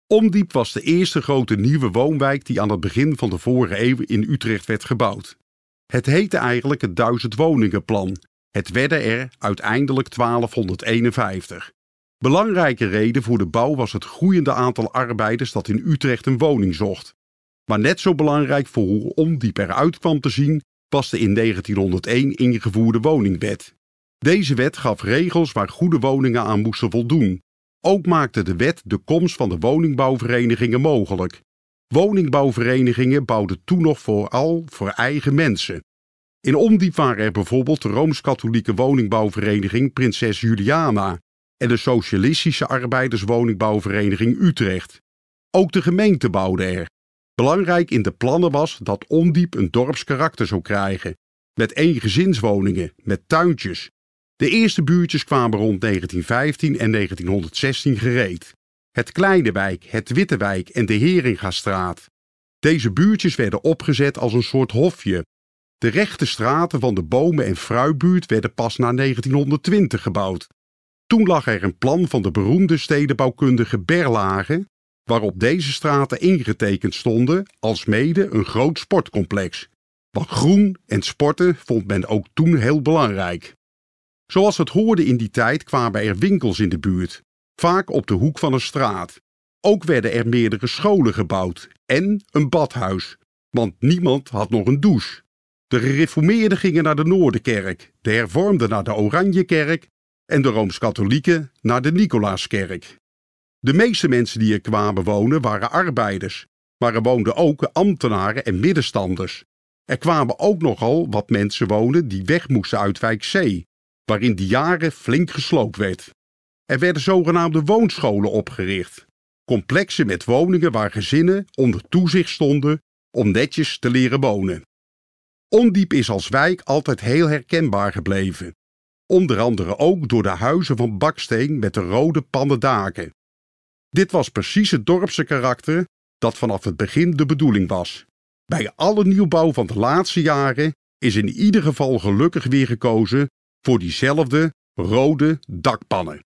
Ondiep was de eerste grote nieuwe woonwijk die aan het begin van de vorige eeuw in Utrecht werd gebouwd. Het heette eigenlijk het 1000 woningenplan. Het werden er uiteindelijk 1251. Belangrijke reden voor de bouw was het groeiende aantal arbeiders dat in Utrecht een woning zocht. Maar net zo belangrijk voor hoe Ondiep eruit kwam te zien, was de in 1901 ingevoerde woningwet. Deze wet gaf regels waar goede woningen aan moesten voldoen. Ook maakte de wet de komst van de woningbouwverenigingen mogelijk. Woningbouwverenigingen bouwden toen nog vooral voor eigen mensen. In Ondiep waren er bijvoorbeeld de Rooms-Katholieke woningbouwvereniging Prinses Juliana en de Socialistische Arbeiderswoningbouwvereniging Utrecht. Ook de gemeente bouwde er. Belangrijk in de plannen was dat Ondiep een dorpskarakter zou krijgen, met eengezinswoningen, met tuintjes. De eerste buurtjes kwamen rond 1915 en 1916 gereed. Het Kleinewijk, het Wittewijk en de Heringastraat. Deze buurtjes werden opgezet als een soort hofje. De rechte straten van de Bomen- en Fruitbuurt werden pas na 1920 gebouwd. Toen lag er een plan van de beroemde stedenbouwkundige Berlage, waarop deze straten ingetekend stonden alsmede een groot sportcomplex. Want groen en sporten vond men ook toen heel belangrijk. Zoals het hoorde in die tijd kwamen er winkels in de buurt, vaak op de hoek van een straat. Ook werden er meerdere scholen gebouwd en een badhuis, want niemand had nog een douche. De gereformeerden gingen naar de Noorderkerk, de hervormden naar de Oranjekerk en de Rooms-Katholieken naar de Nicolaaskerk. De meeste mensen die er kwamen wonen waren arbeiders, maar er woonden ook ambtenaren en middenstanders. Er kwamen ook nogal wat mensen wonen die weg moesten uit wijk C, waarin die jaren flink gesloopt werd. Er werden zogenaamde woonscholen opgericht, complexen met woningen waar gezinnen onder toezicht stonden om netjes te leren wonen. Ondiep is als wijk altijd heel herkenbaar gebleven, onder andere ook door de huizen van baksteen met de rode pannen daken. Dit was precies het dorpse karakter dat vanaf het begin de bedoeling was. Bij alle nieuwbouw van de laatste jaren is in ieder geval gelukkig weer gekozen voor diezelfde rode dakpannen.